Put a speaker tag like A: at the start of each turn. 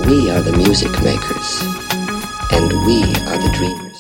A: We are the music makers, and we are the dreamers.